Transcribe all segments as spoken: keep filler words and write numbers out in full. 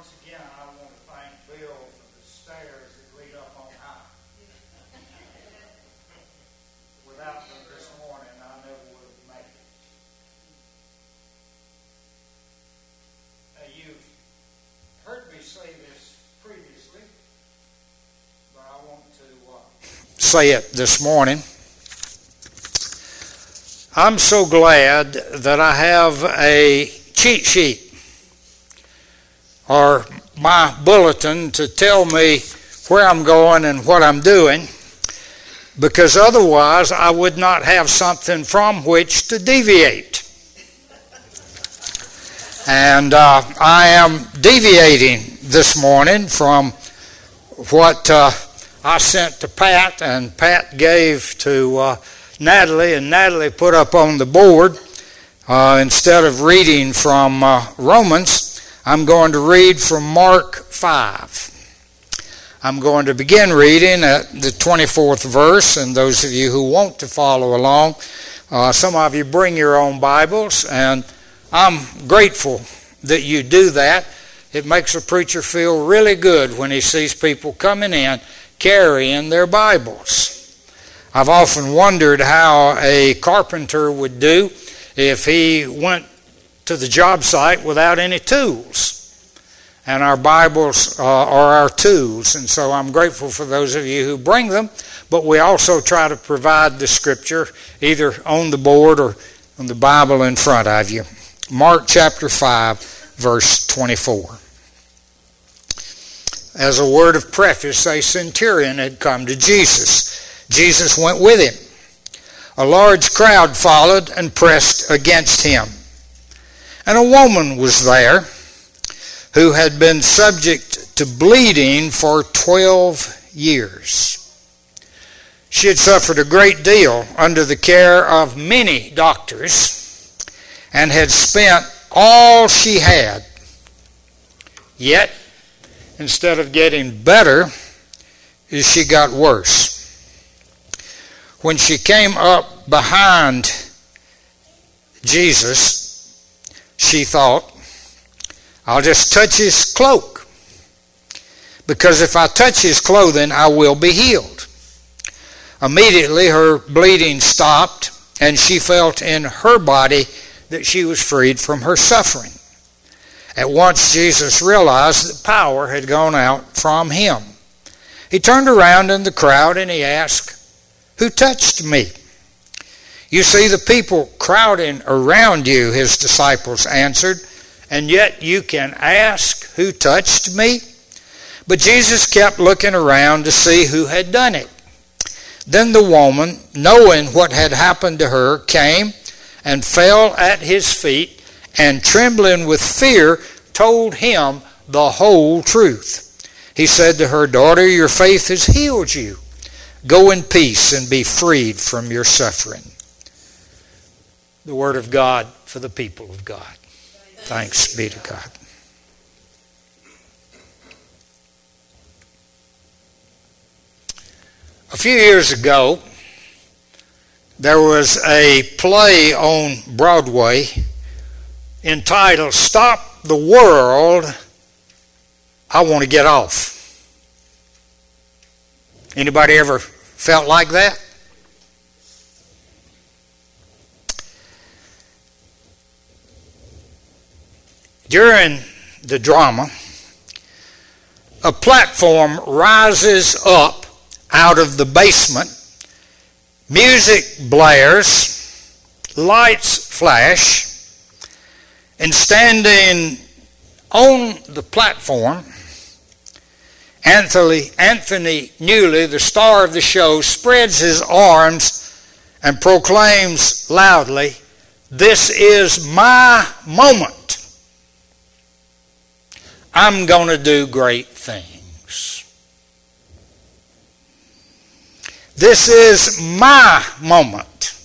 once again, I want to thank Bill for the stairs that lead up on high. Without them this morning, I never would have made it. Now, you've heard me say this previously, but I want to uh, say it this morning. I'm so glad that I have a cheat sheet or my bulletin to tell me where I'm going and what I'm doing, because otherwise I would not have something from which to deviate. And uh, I am deviating this morning from what uh, I sent to Pat and Pat gave to uh, Natalie, and Natalie put up on the board. Uh, instead of reading from uh, Romans, I'm going to read from Mark five. I'm going to begin reading at the twenty-fourth verse, and those of you who want to follow along, uh, some of you bring your own Bibles, and I'm grateful that you do that. It makes a preacher feel really good when he sees people coming in carrying their Bibles. I've often wondered how a carpenter would do if he went to the job site without any tools. And our Bibles uh, are our tools. And so I'm grateful for those of you who bring them. But we also try to provide the Scripture either on the board or on the Bible in front of you. Mark chapter five, verse twenty-four. As a word of preface, a centurion had come to Jesus. Jesus went with him. A large crowd followed and pressed against him. And a woman was there who had been subject to bleeding for twelve years. She had suffered a great deal under the care of many doctors and had spent all she had. Yet, instead of getting better, she got worse. When she came up behind Jesus, she thought, I'll just touch his cloak, because if I touch his clothing, I will be healed. Immediately her bleeding stopped, and she felt in her body that she was freed from her suffering. At once Jesus realized that power had gone out from him. He turned around in the crowd and he asked, who touched me? You see the people crowding around you, his disciples answered, and yet you can ask, who touched me? But Jesus kept looking around to see who had done it. Then the woman, knowing what had happened to her, came and fell at his feet, and trembling with fear, told him the whole truth. He said to her, daughter, your faith has healed you. Go in peace and be freed from your suffering. The word of God for the people of God. Thanks be to God. A few years ago, there was a play on Broadway entitled Stop the World, I Want to Get Off. Anybody ever felt like that? During the drama, a platform rises up out of the basement, music blares, lights flash, and standing on the platform, Anthony, Anthony Newley, the star of the show, spreads his arms and proclaims loudly, this is my moment. I'm going to do great things. This is my moment.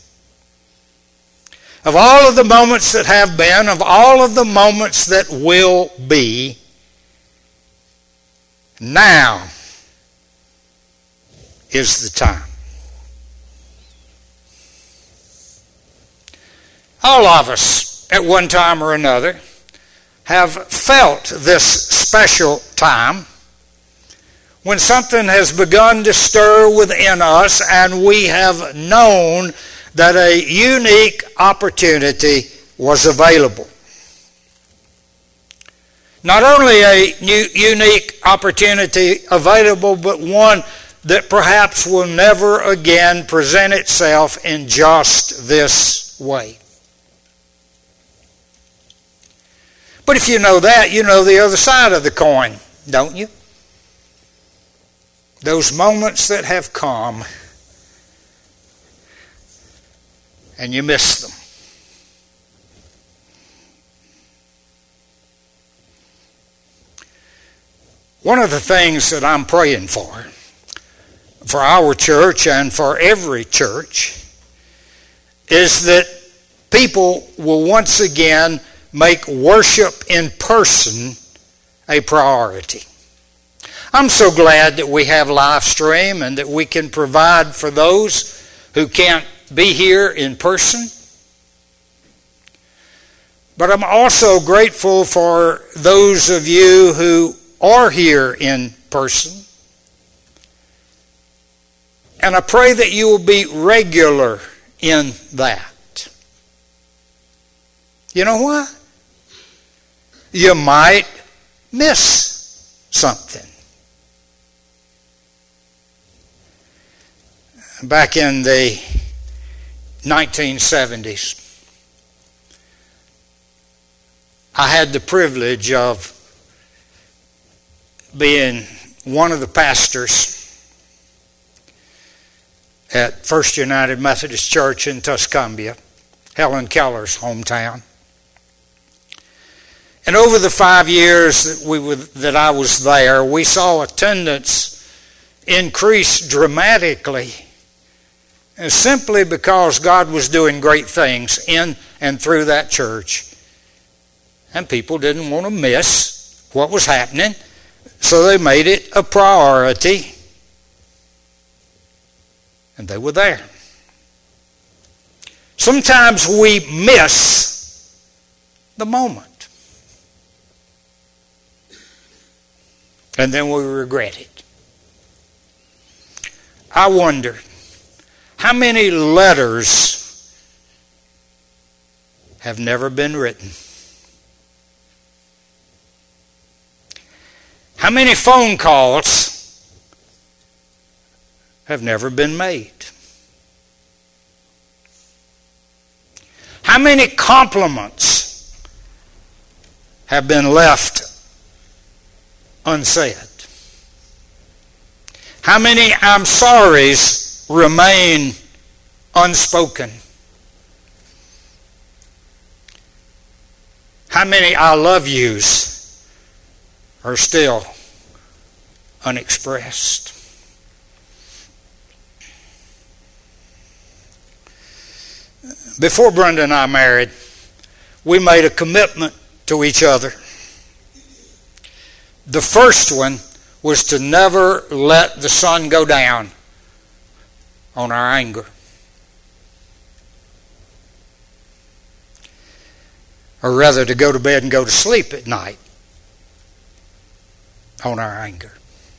Of all of the moments that have been, of all of the moments that will be, now is the time. All of us, at one time or another, have felt this special time when something has begun to stir within us and we have known that a unique opportunity was available. Not only a new, unique opportunity available, but one that perhaps will never again present itself in just this way. But if you know that, you know the other side of the coin, don't you? Those moments that have come and you miss them. One of the things that I'm praying for, for our church and for every church, is that people will once again make worship in person a priority. I'm so glad that we have live stream and that we can provide for those who can't be here in person. But I'm also grateful for those of you who are here in person. And I pray that you will be regular in that. You know why? You might miss something. Back in the nineteen seventies, I had the privilege of being one of the pastors at First United Methodist Church in Tuscumbia, Helen Keller's hometown. And over the five years that we were, that I was there, we saw attendance increase dramatically, and simply because God was doing great things in and through that church. And people didn't want to miss what was happening, so they made it a priority. And they were there. Sometimes we miss the moment. And then we regret it. I wonder, how many letters have never been written? How many phone calls have never been made? How many compliments have been left unsaid? How many I'm sorry's remain unspoken? How many I love yous are still unexpressed? Before Brenda and I married, we made a commitment to each other. The first one was to never let the sun go down on our anger. Or rather, to go to bed and go to sleep at night on our anger.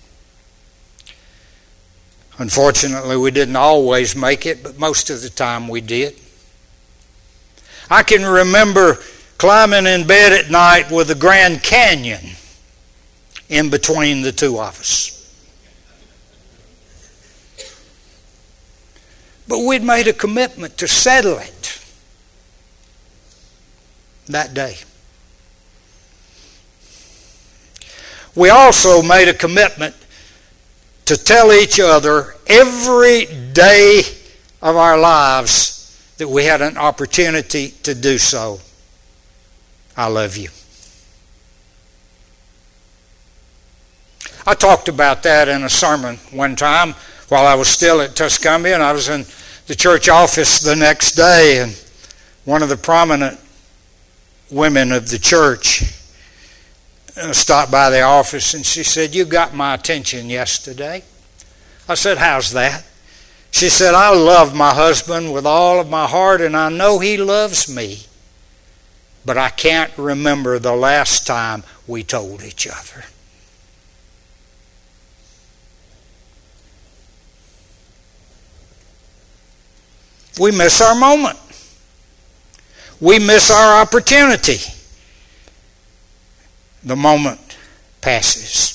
Unfortunately, we didn't always make it, but most of the time we did. I can remember climbing in bed at night with the Grand Canyon in between the two of us. But we'd made a commitment to settle it that day. We also made a commitment to tell each other every day of our lives that we had an opportunity to do so. I love you. I talked about that in a sermon one time while I was still at Tuscumbia, and I was in the church office the next day, and one of the prominent women of the church stopped by the office, and she said, "You got my attention yesterday." I said, "How's that?" She said, "I love my husband with all of my heart, and I know he loves me. but I can't remember the last time we told each other. We miss our moment. We miss our opportunity. The moment passes.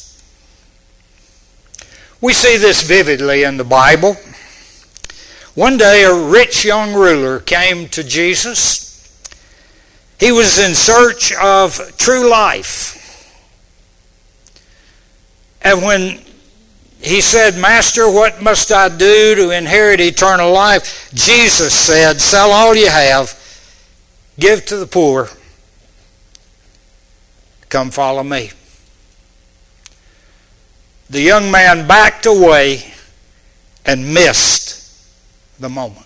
We see this vividly in the Bible. One day a rich young ruler came to Jesus. He was in search of true life. And when he said, "Master, what must I do to inherit eternal life?" Jesus said, "Sell all you have, give to the poor, come follow me." The young man backed away and missed the moment.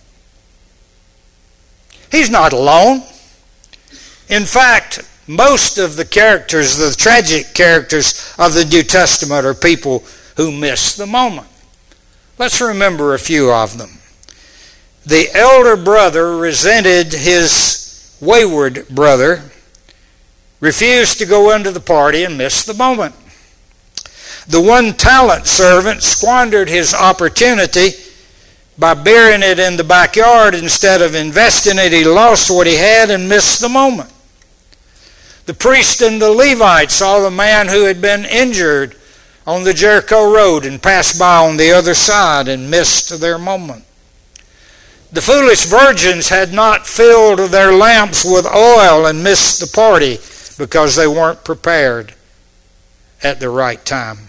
He's not alone. In fact, most of the characters, the tragic characters of the New Testament, are people who miss the moment. Let's remember a few of them. The elder brother resented his wayward brother, refused to go into the party, and missed the moment. The one talent servant squandered his opportunity by burying it in the backyard instead of investing it. He lost what he had and missed the moment. The priest and the Levite saw the man who had been injured on the Jericho road and passed by on the other side and missed their moment. The foolish virgins had not filled their lamps with oil and missed the party because they weren't prepared at the right time.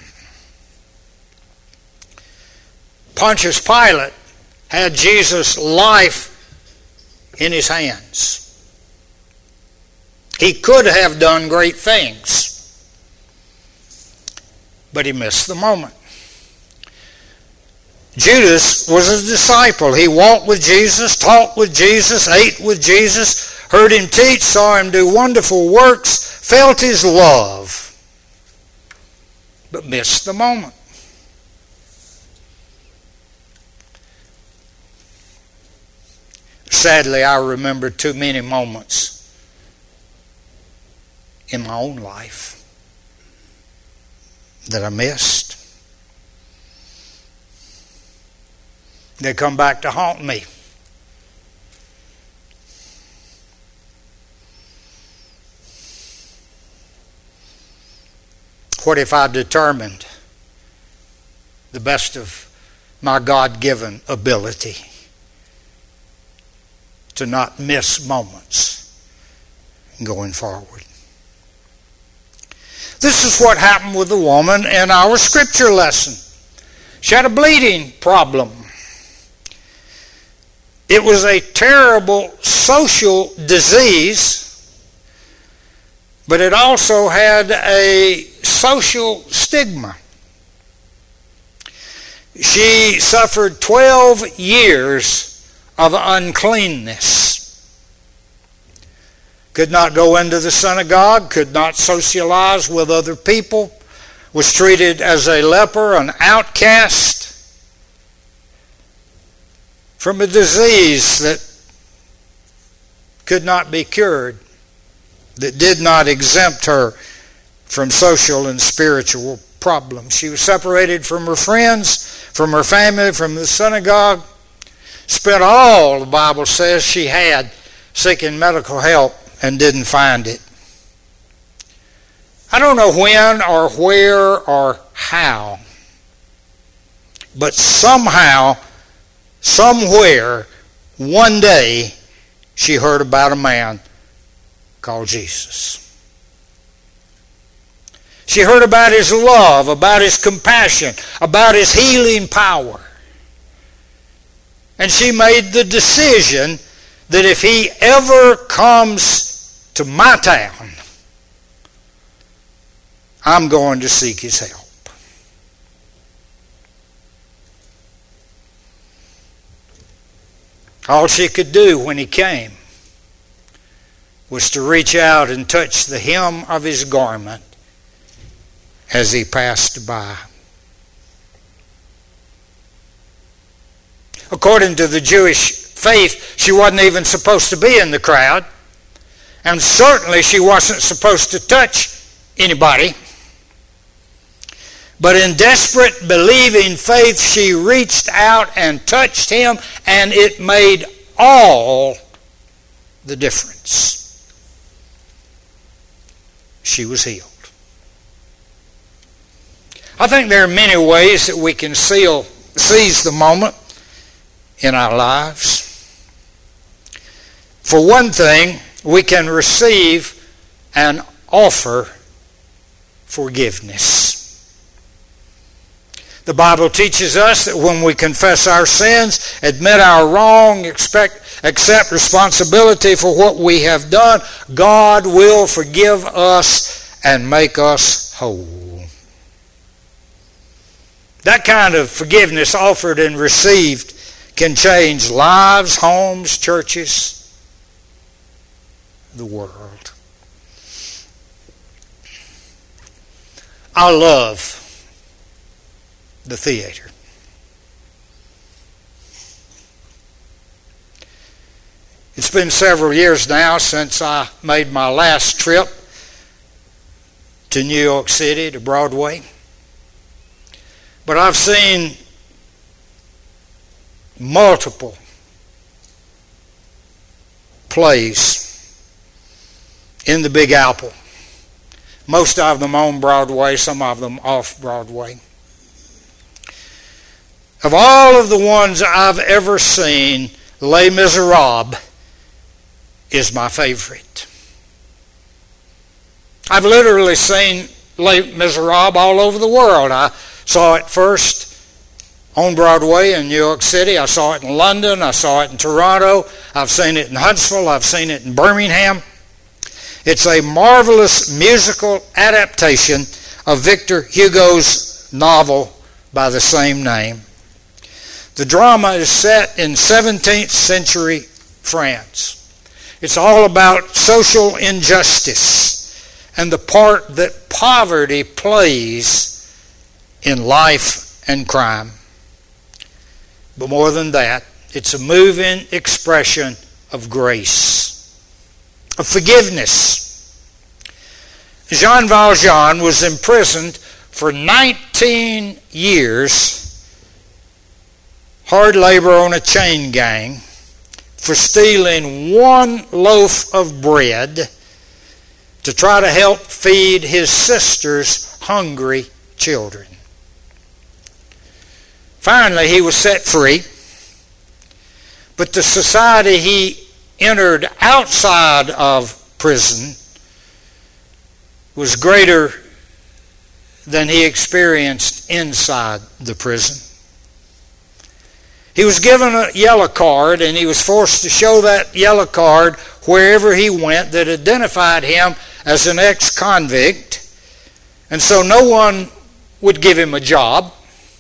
Pontius Pilate had Jesus' life in his hands. He could have done great things, but he missed the moment. Judas was a disciple. He walked with Jesus, talked with Jesus, ate with Jesus, heard him teach, saw him do wonderful works, felt his love, but missed the moment. Sadly, I remember too many moments in my own life that I missed. They come back to haunt me. What if I determined the best of my God-given ability to not miss moments going forward? This is what happened with the woman in our scripture lesson. She had a bleeding problem. It was a terrible social disease, but it also had a social stigma. She suffered twelve years of uncleanness. Could not go into the synagogue, could not socialize with other people, was treated as a leper, an outcast, from a disease that could not be cured, that did not exempt her from social and spiritual problems. She was separated from her friends, from her family, from the synagogue, spent all, the Bible says, she had seeking medical help and didn't find it. I don't know when or where or how, but somehow, somewhere, one day, she heard about a man called Jesus. She heard about his love, about his compassion, about his healing power. And she made the decision that if he ever comes to my town, I'm going to seek his help. All she could do when he came was to reach out and touch the hem of his garment as he passed by. According to the Jewish faith, she wasn't even supposed to be in the crowd. And certainly she wasn't supposed to touch anybody. But in desperate, believing faith, she reached out and touched him, and it made all the difference. She was healed. I think there are many ways that we can seal, seize the moment in our lives. For one thing, we can receive and offer forgiveness. The Bible teaches us that when we confess our sins, admit our wrong, expect, accept responsibility for what we have done, God will forgive us and make us whole. That kind of forgiveness offered and received can change lives, homes, churches, the world. I love the theater. It's been several years now since I made my last trip to New York City, to Broadway. But I've seen multiple plays in the Big Apple. Most of them on Broadway, some of them off Broadway. Of all of the ones I've ever seen, Les Miserables is my favorite. I've literally seen Les Miserables all over the world. I saw it first on Broadway in New York City. I saw it in London. I saw it in Toronto. I've seen it in Huntsville. I've seen it in Birmingham. It's a marvelous musical adaptation of Victor Hugo's novel by the same name. The drama is set in seventeenth century France. It's all about social injustice and the part that poverty plays in life and crime. But more than that, it's a moving expression of grace, of forgiveness. Jean Valjean was imprisoned for nineteen years, hard labor on a chain gang, for stealing one loaf of bread to try to help feed his sister's hungry children. Finally, he was set free, but the society he entered outside of prison was greater than he experienced inside the prison. He was given a yellow card, and he was forced to show that yellow card wherever he went that identified him as an ex-convict. And so no one would give him a job.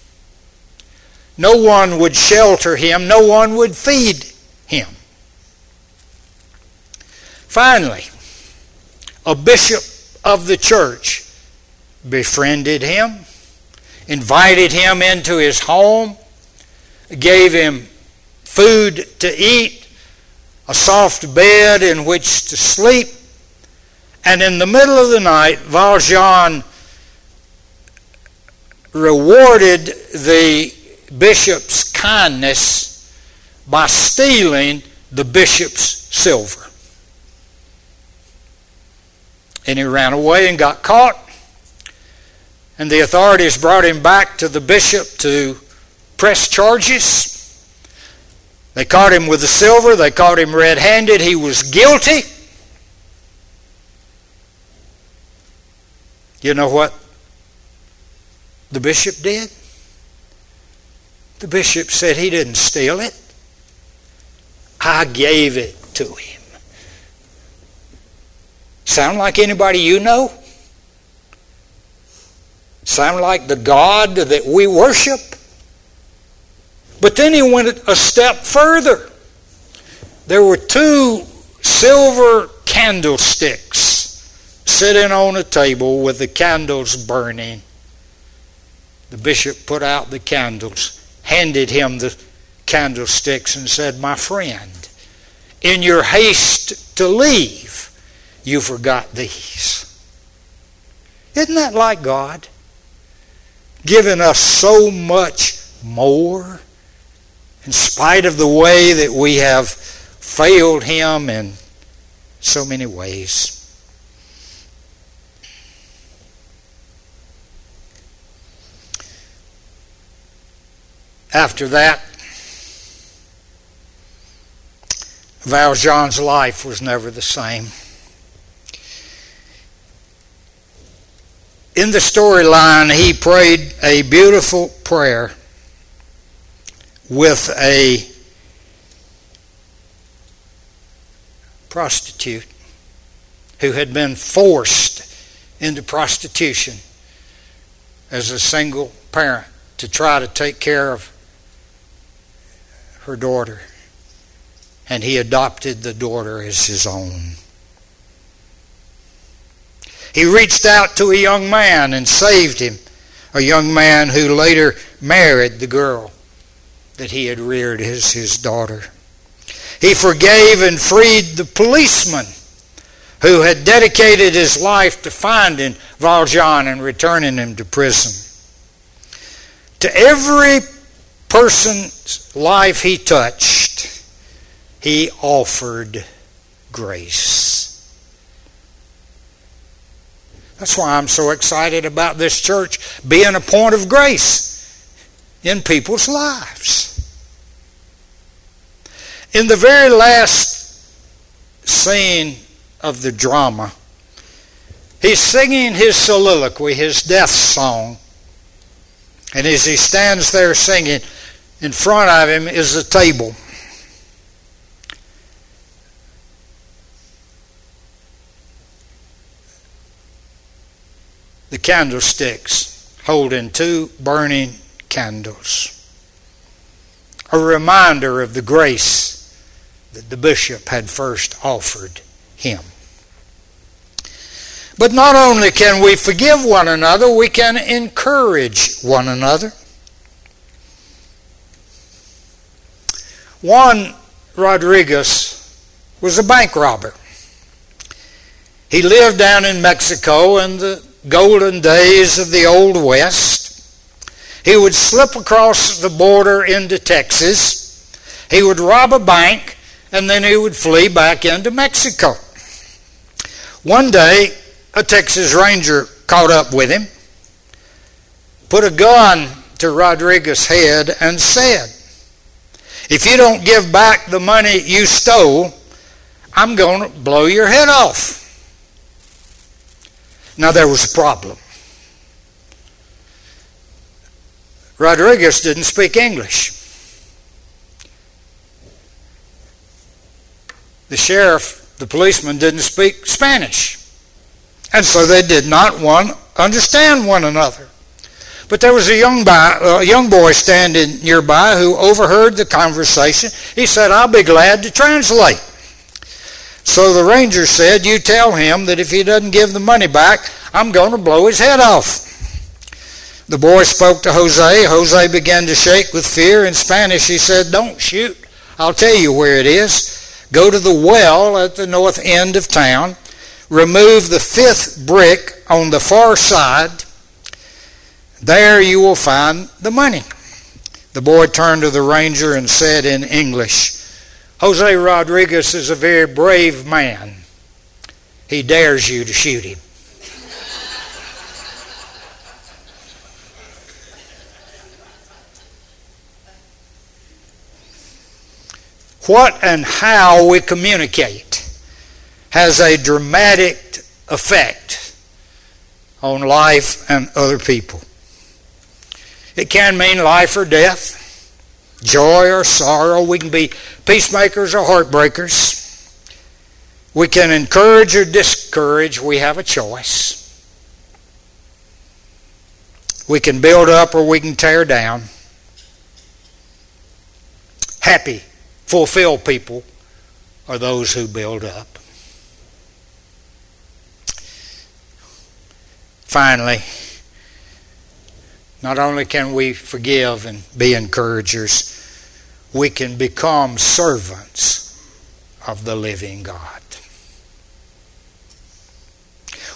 No one would shelter him. No one would feed him. Finally, a bishop of the church befriended him, invited him into his home, gave him food to eat, a soft bed in which to sleep, and in the middle of the night, Valjean rewarded the bishop's kindness by stealing the bishop's silver. And he ran away and got caught, and the authorities brought him back to the bishop to press charges. They caught him with the silver. They caught him red-handed. He was guilty. You know what the bishop did? The bishop said he didn't steal it. I gave it to him. Sound like anybody you know? Sound like the God that we worship? But then he went a step further. There were two silver candlesticks sitting on a table with the candles burning. The bishop put out the candles, handed him the candlesticks, and said, "My friend, in your haste to leave, you forgot these. Isn't that like God? Giving us so much more in spite of the way that we have failed Him in so many ways. After that, Valjean's life was never the same. In the storyline, he prayed a beautiful prayer with a prostitute who had been forced into prostitution as a single parent to try to take care of her daughter. And he adopted the daughter as his own. He reached out to a young man and saved him, a young man who later married the girl that he had reared as his daughter. He forgave and freed the policeman who had dedicated his life to finding Valjean and returning him to prison. To every person's life he touched, he offered grace. That's why I'm so excited about this church being a point of grace in people's lives. In the very last scene of the drama, he's singing his soliloquy, his death song. And as he stands there singing, in front of him is a table. The candlesticks holding two burning candles. A reminder of the grace that the bishop had first offered him. But not only can we forgive one another, we can encourage one another. Juan Rodriguez was a bank robber. He lived down in Mexico in the golden days of the Old West. He would slip across the border into Texas. He would rob a bank, and then he would flee back into Mexico. One day, a Texas Ranger caught up with him, put a gun to Rodriguez's head, and said, "If you don't give back the money you stole, I'm going to blow your head off." Now there was a problem. Rodriguez didn't speak English. The sheriff, the policeman, didn't speak Spanish. And so they did not one understand one another. But there was a young, boy, a young boy standing nearby who overheard the conversation. He said, "I'll be glad to translate." So the ranger said, "You tell him that if he doesn't give the money back, I'm going to blow his head off." The boy spoke to Jose. Jose began to shake with fear. In Spanish, he said, "Don't shoot. I'll tell you where it is. Go to the well at the north end of town. Remove the fifth brick on the far side. There you will find the money." The boy turned to the ranger and said in English, "Jose Rodriguez is a very brave man. He dares you to shoot him." What and how we communicate has a dramatic effect on life and other people. It can mean life or death, joy or sorrow. We can be peacemakers or heartbreakers. We can encourage or discourage. We have a choice. We can build up or we can tear down. Happy, fulfilled people are those who build up. Finally, not only can we forgive and be encouragers, we can become servants of the living God.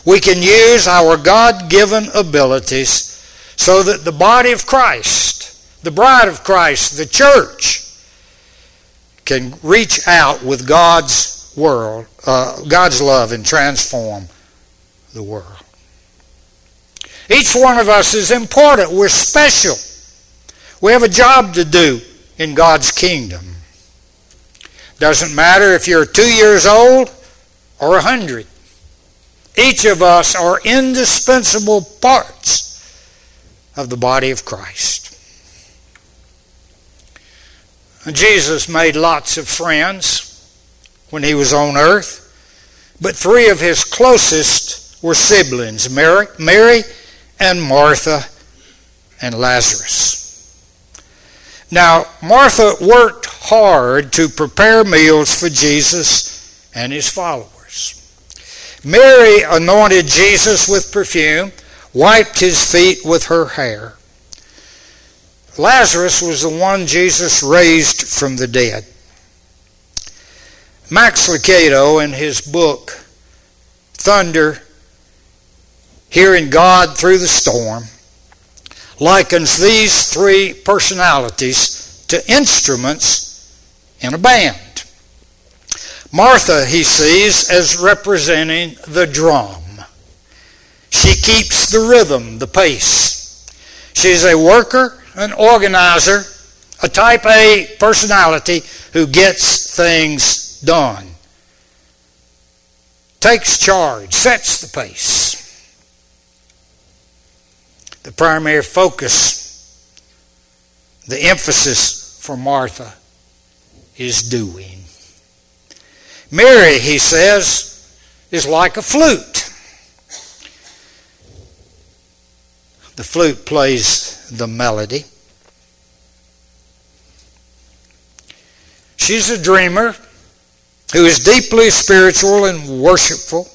We can use our God-given abilities so that the body of Christ, the bride of Christ, the church, can reach out with God's world, uh, God's love and transform the world. Each one of us is important. We're special. We have a job to do in God's kingdom. Doesn't matter if you're two years old or a hundred. Each of us are indispensable parts of the body of Christ. Jesus made lots of friends when he was on earth, but three of his closest were siblings, Mary, Mary and Martha and Lazarus. Now, Martha worked hard to prepare meals for Jesus and his followers. Mary anointed Jesus with perfume, wiped his feet with her hair. Lazarus was the one Jesus raised from the dead. Max Lucado, in his book, Thunder, Hearing God Through the Storm, likens these three personalities to instruments in a band. Martha, he sees as representing the drum. She keeps the rhythm, the pace. She's a worker, an organizer, a type A personality who gets things done. Takes charge, sets the pace. The primary focus, the emphasis for Martha is doing. Mary, he says, is like a flute. The flute plays the melody. She's a dreamer who is deeply spiritual and worshipful.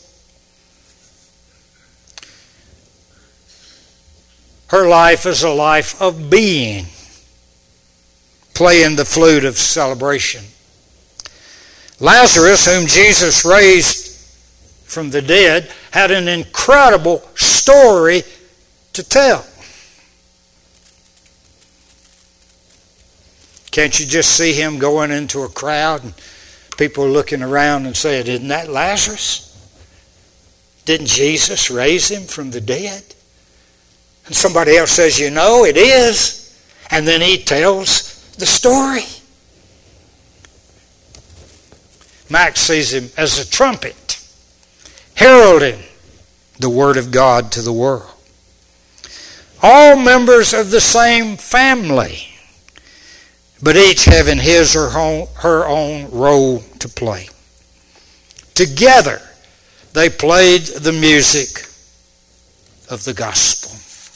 Her life is a life of being, playing the flute of celebration. Lazarus, whom Jesus raised from the dead, had an incredible story to tell. Can't you just see him going into a crowd and people looking around and saying, "Isn't that Lazarus? Didn't Jesus raise him from the dead?" And somebody else says, "You know, it is." And then he tells the story. Max sees him as a trumpet, heralding the Word of God to the world. All members of the same family, but each having his or her own role to play. Together, they played the music of the gospel.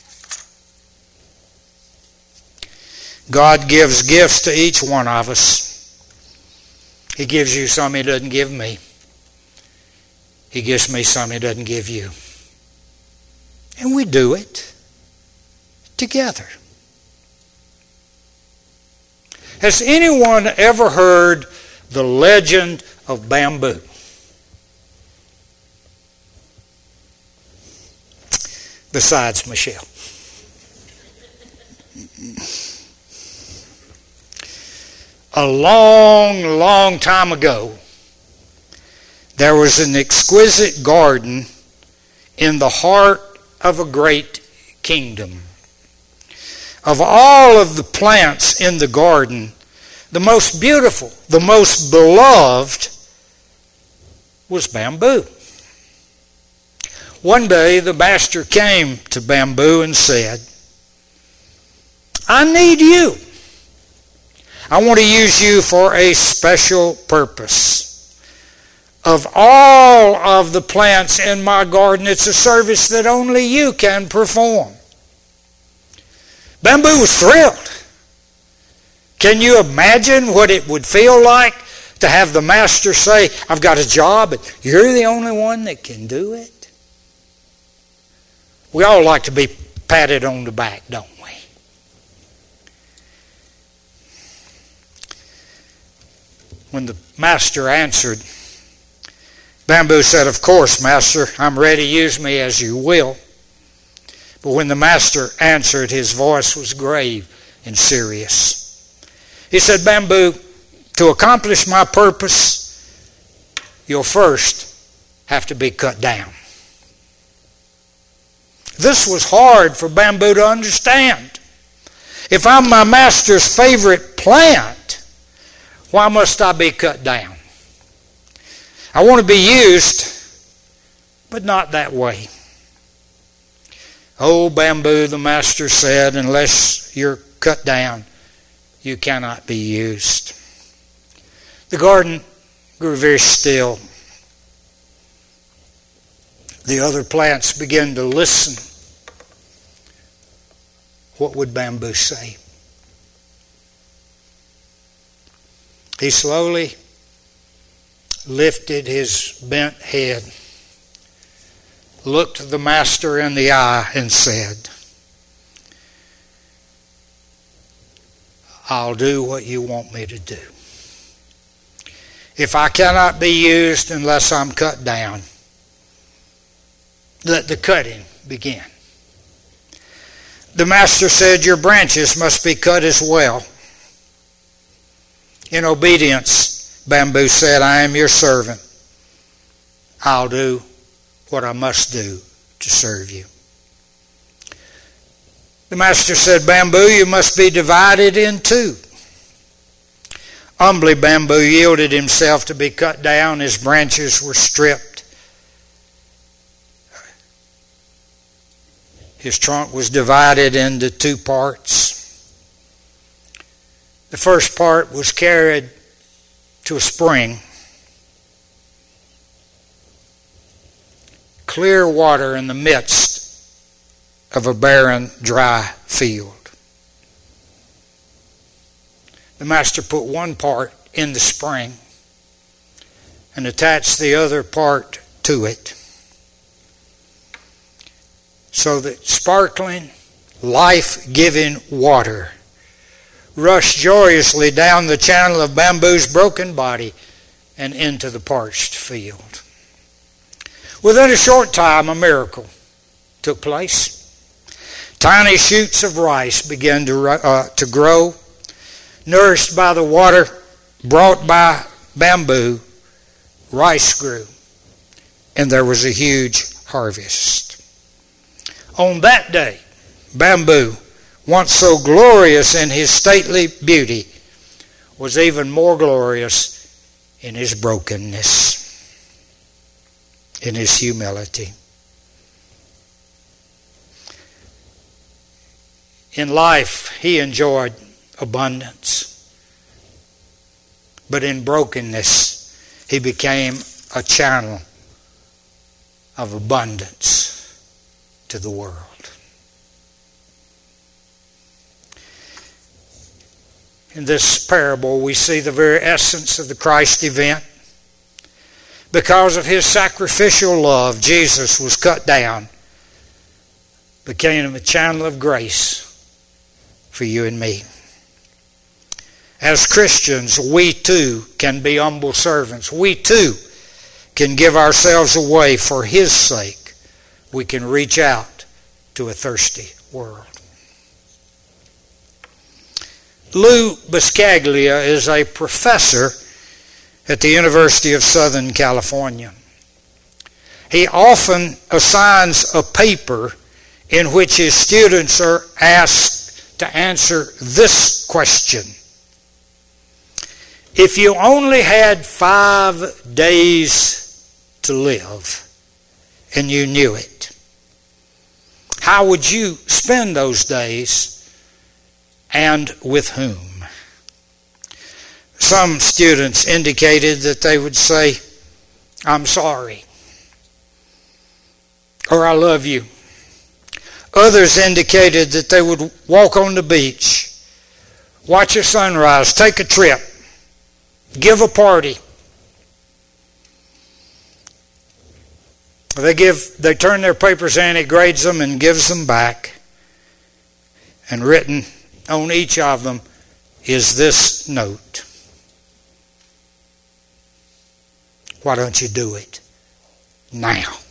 God gives gifts to each one of us. He gives you some he doesn't give me. He gives me some he doesn't give you. And we do it together. Has anyone ever heard the legend of bamboo? Besides Michelle. A long, long time ago, there was an exquisite garden in the heart of a great kingdom. Of all of the plants in the garden, the most beautiful, the most beloved was bamboo. One day the master came to bamboo and said, "I need you. I want to use you for a special purpose. Of all of the plants in my garden, it's a service that only you can perform." Bamboo was thrilled. Can you imagine what it would feel like to have the master say, "I've got a job, but you're the only one that can do it"? We all like to be patted on the back, don't we? When the master answered, Bamboo said, "Of course, Master, I'm ready. Use me as you will." But when the Master answered, his voice was grave and serious. He said, "Bamboo, to accomplish my purpose, you'll first have to be cut down." This was hard for Bamboo to understand. If I'm my Master's favorite plant, why must I be cut down? I want to be used, but not that way. "Oh, Bamboo," the Master said, "unless you're cut down, you cannot be used." The garden grew very still. The other plants began to listen. What would Bamboo say? He slowly lifted his bent head, looked the Master in the eye, and said, "I'll do what you want me to do. If I cannot be used unless I'm cut down, let the cutting begin." The Master said, "Your branches must be cut as well." In obedience, Bamboo said, "I am your servant. I'll do what I must do to serve you." The Master said, "Bamboo, you must be divided in two." Humbly, Bamboo yielded himself to be cut down. His branches were stripped. His trunk was divided into two parts. The first part was carried to a spring. Clear water in the midst of a barren, dry field. The Master put one part in the spring and attached the other part to it, so that sparkling, life-giving water rushed joyously down the channel of Bamboo's broken body and into the parched field. Within a short time, a miracle took place. Tiny shoots of rice began to, uh, to grow. Nourished by the water brought by Bamboo, rice grew, and there was a huge harvest. On that day, Bamboo, once so glorious in his stately beauty, was even more glorious in his brokenness, in his humility. In life, he enjoyed abundance, but in brokenness, he became a channel of abundance to the world. In this parable, we see the very essence of the Christ event. Because of his sacrificial love, Jesus was cut down, became a channel of grace for you and me. As Christians, we too can be humble servants. We too can give ourselves away for his sake. We can reach out to a thirsty world. Lou Buscaglia is a professor at the University of Southern California. He often assigns a paper in which his students are asked to answer this question: if you only had five days to live and you knew it, how would you spend those days? And with whom? Some students indicated that they would say, "I'm sorry," or "I love you." Others indicated that they would walk on the beach, watch a sunrise, take a trip, give a party. They give, they turn their papers in, he grades them and gives them back. And written on each of them is this note: why don't you do it now.